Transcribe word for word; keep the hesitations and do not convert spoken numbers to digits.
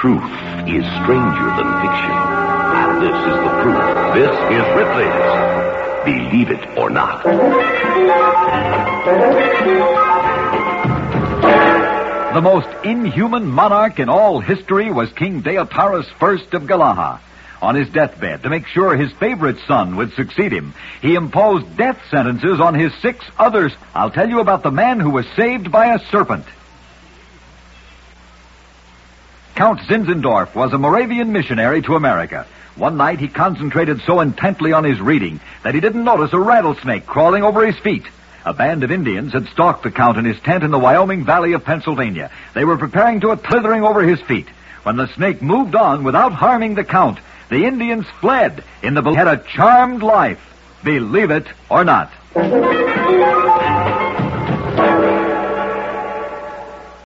Truth is stranger than fiction. And this is the proof. This is Ripley's Believe It or Not. The most inhuman monarch in all history was King Deiotarus I of Galaha. On his deathbed, to make sure his favorite son would succeed him, he imposed death sentences on his six others. I'll tell you about the man who was saved by a serpent. Count Zinzendorf was a Moravian missionary to America. One night he concentrated so intently on his reading that he didn't notice a rattlesnake crawling over his feet. A band of Indians had stalked the Count in his tent in the Wyoming Valley of Pennsylvania. They were preparing to it, slithering over his feet. When the snake moved on without harming the Count, the Indians fled in the belief he had a charmed life. Believe it or not.